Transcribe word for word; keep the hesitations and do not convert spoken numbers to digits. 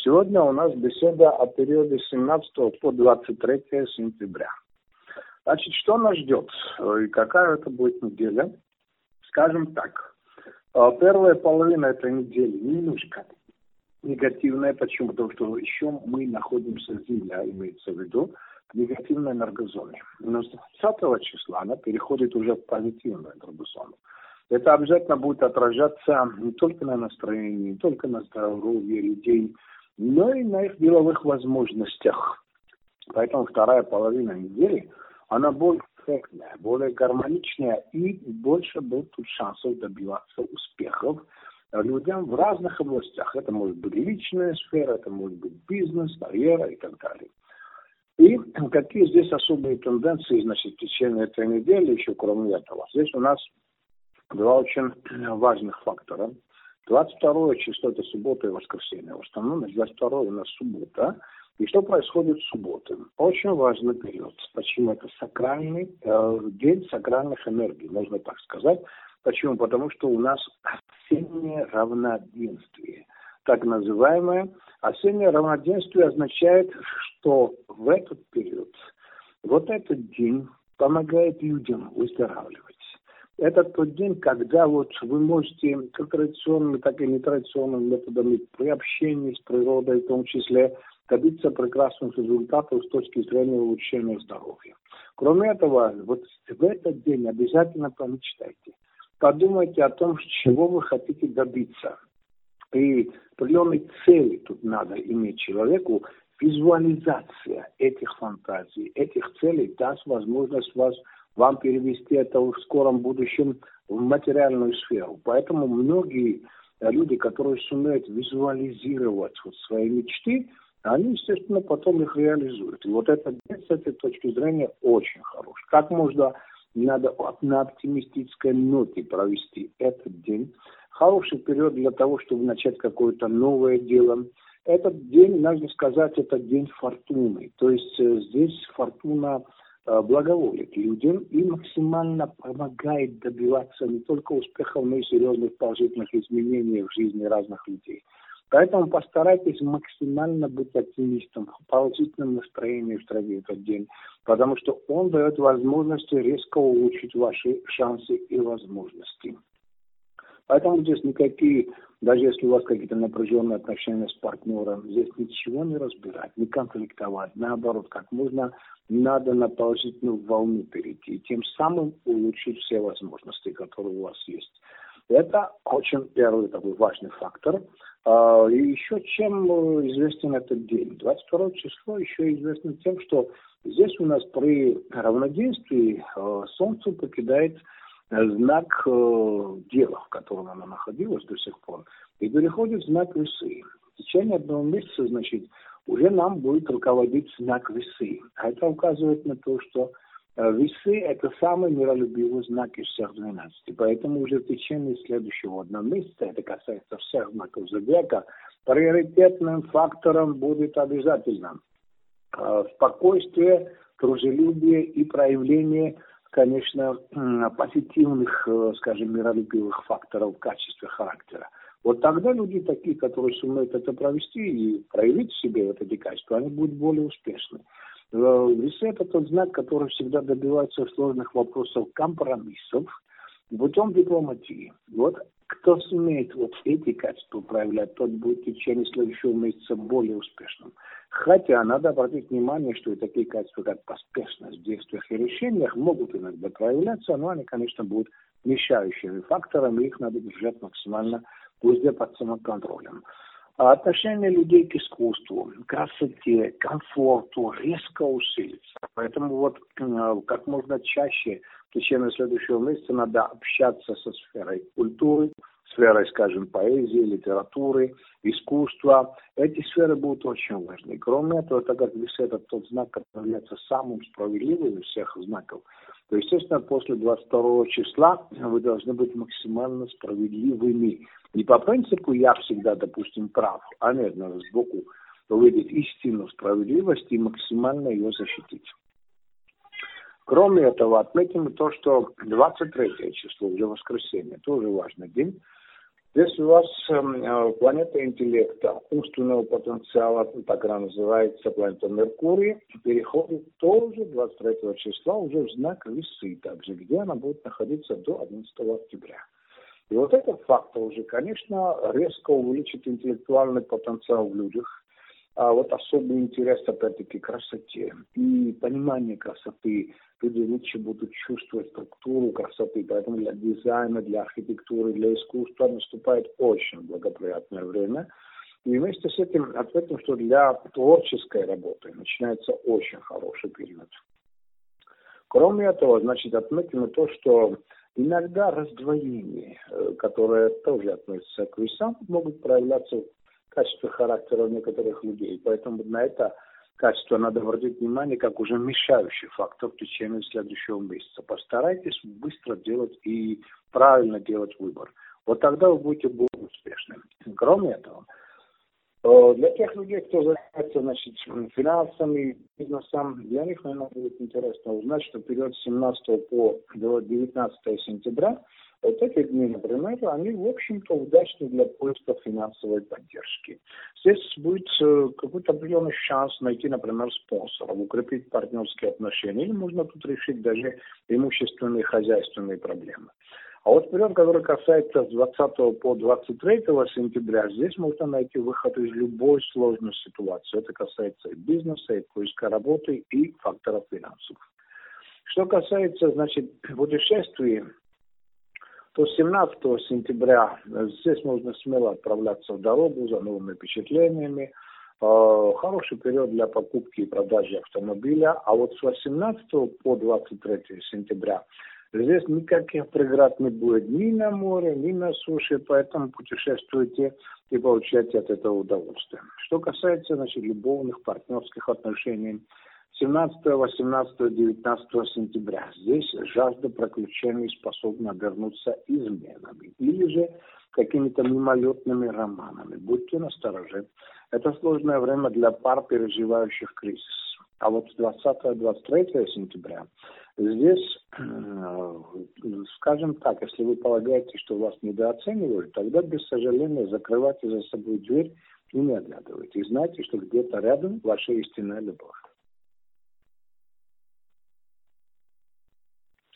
Сегодня у нас беседа о периоде с семнадцатого по двадцать третье сентября. Значит, что нас ждет и какая это будет неделя? Скажем так, первая половина этой недели немножко негативная. Почему? Потому что еще мы находимся, Земля имеется в виду, в негативной энергозоне. Но с двадцатого числа она переходит уже в позитивную энергозону. Это обязательно будет отражаться не только на настроении, не только на здоровье людей, но и на их деловых возможностях. Поэтому вторая половина недели, она более эффектная, более гармоничная и больше будет тут шансов добиваться успехов людям в разных областях. Это может быть личная сфера, это может быть бизнес, карьера и так далее. И какие здесь особые тенденции, значит, в течение этой недели, еще кроме этого? Здесь у нас два очень важных фактора. двадцать второе число – это суббота и воскресенье. В основном двадцать второе у нас суббота. И что происходит в субботу? Очень важный период. Почему? Это сакральный э, день сакральных энергий, можно так сказать. Почему? Потому что у нас осеннее равноденствие. Так называемое осеннее равноденствие означает, что в этот период, вот этот день помогает людям выздоравливать. Это тот день, когда вот вы можете как традиционными, так и нетрадиционными методами при общении с природой, в том числе, добиться прекрасных результатов с точки зрения улучшения здоровья. Кроме этого, вот в этот день обязательно помечтайте. Подумайте о том, чего вы хотите добиться. И определенной цели тут надо иметь человеку. Визуализация этих фантазий, этих целей даст возможность вас вам перевести это в скором будущем в материальную сферу. Поэтому многие люди, которые сумеют визуализировать вот свои мечты, они, естественно, потом их реализуют. И вот этот день с этой точки зрения очень хорош. Как можно надо на оптимистической ноте провести этот день? Хороший период для того, чтобы начать какое-то новое дело. Этот день, нужно сказать, это день фортуны. То есть здесь фортуна благоволит людям и максимально помогает добиваться не только успехов, но и серьезных положительных изменений в жизни разных людей. Поэтому постарайтесь максимально быть оптимистом, в положительном настроении в этот день, потому что он дает возможность резко улучшить ваши шансы и возможности. Поэтому здесь никакие, даже если у вас какие-то напряженные отношения с партнером, здесь ничего не разбирать, не конфликтовать. Наоборот, как можно надо на положительную волну перейти и тем самым улучшить все возможности, которые у вас есть. Это очень первый такой важный фактор. И еще чем известен этот день? двадцать второе число еще известно тем, что здесь у нас при равноденствии Солнце покидает знак Дева, в котором она находилась до сих пор, и переходит в знак Весы. В течение одного месяца, значит, уже нам будет руководить знак Весы. А это указывает на то, что Весы – это самый миролюбивый знак из всех двенадцати. Поэтому уже в течение следующего одного месяца, это касается всех знаков зодиака, приоритетным фактором будет обязательно спокойствие, дружелюбие и проявление, конечно, позитивных, скажем, миролюбивых факторов в качестве характера. Вот тогда люди такие, которые сумеют это провести и проявить в себе вот эти качества, они будут более успешны. Весы – это тот знак, который всегда добивается сложных вопросов компромиссов путем дипломатии. Вот кто сумеет вот эти качества проявлять, тот будет в течение следующего месяца более успешным. Хотя надо обратить внимание, что и такие качества, как поспешность в действиях и решениях, могут иногда проявляться, но они, конечно, будут мешающими факторами, их надо держать максимально везде под самоконтролем. А отношение людей к искусству, красоте, комфорту резко усилится. Поэтому вот как можно чаще в течение следующего месяца надо общаться со сферой культуры, сферой, скажем, поэзии, литературы, искусства. Эти сферы будут очень важны. Кроме этого, так как Весы – это тот знак, который является самым справедливым из всех знаков, то, естественно, после двадцать второго числа вы должны быть максимально справедливыми. Не по принципу «я всегда, допустим, прав», а нет, надо сбоку увидеть истинную справедливость и максимально ее защитить. Кроме этого, отметим то, что двадцать третье число, уже воскресенье, тоже важный день. Здесь у вас э, планета интеллекта, умственного потенциала, так она называется, планета Меркурий, переходит тоже двадцать третьего числа уже в знак Весы, также, где она будет находиться до одиннадцатого октября. И вот этот фактор уже, конечно, резко увеличит интеллектуальный потенциал в людях, а вот особый интерес, опять-таки, к красоте и понимание красоты. Люди лучше будут чувствовать структуру красоты, поэтому для дизайна, для архитектуры, для искусства наступает очень благоприятное время. И вместе с этим ответим, что для творческой работы начинается очень хороший период. Кроме этого, значит, отметим и то, что иногда раздвоения, которые тоже относятся к весам, могут проявляться в качестве характера некоторых людей. Поэтому на это качество надо обратить внимание как уже мешающий фактор в течение следующего месяца. Постарайтесь быстро делать и правильно делать выбор. Вот тогда вы будете более успешны. Кроме этого, для тех людей, кто занимается, значит, финансами, бизнесом, для них, наверное, будет интересно узнать, что период с семнадцатого по девятнадцатого сентября, вот эти дни, например, они, в общем-то, удачны для поиска финансовой поддержки. Здесь будет какой-то определенный шанс найти, например, спонсора, укрепить партнерские отношения, или можно тут решить даже имущественные, хозяйственные проблемы. А вот период, который касается с двадцатого по двадцать третьего сентября, здесь можно найти выход из любой сложной ситуации. Это касается и бизнеса, и поиска работы, и факторов финансов. Что касается, значит, путешествий, то с семнадцатого сентября здесь можно смело отправляться в дорогу за новыми впечатлениями. Хороший период для покупки и продажи автомобиля. А вот с восемнадцатого по двадцать третьего сентября здесь никаких преград не будет ни на море, ни на суше, поэтому путешествуйте и получайте от этого удовольствие. Что касается, значит, любовных, партнерских отношений, семнадцатого, восемнадцатого, девятнадцатого сентября здесь жажда приключений способна обернуться изменами или же какими-то мимолетными романами. Будьте настороже. Это сложное время для пар, переживающих кризис. А вот с двадцатого до двадцать третьего сентября здесь, скажем так, если вы полагаете, что вас недооценивают, тогда без сожаления закрывайте за собой дверь и не оглядывайте. И знайте, что где-то рядом ваша истинная любовь.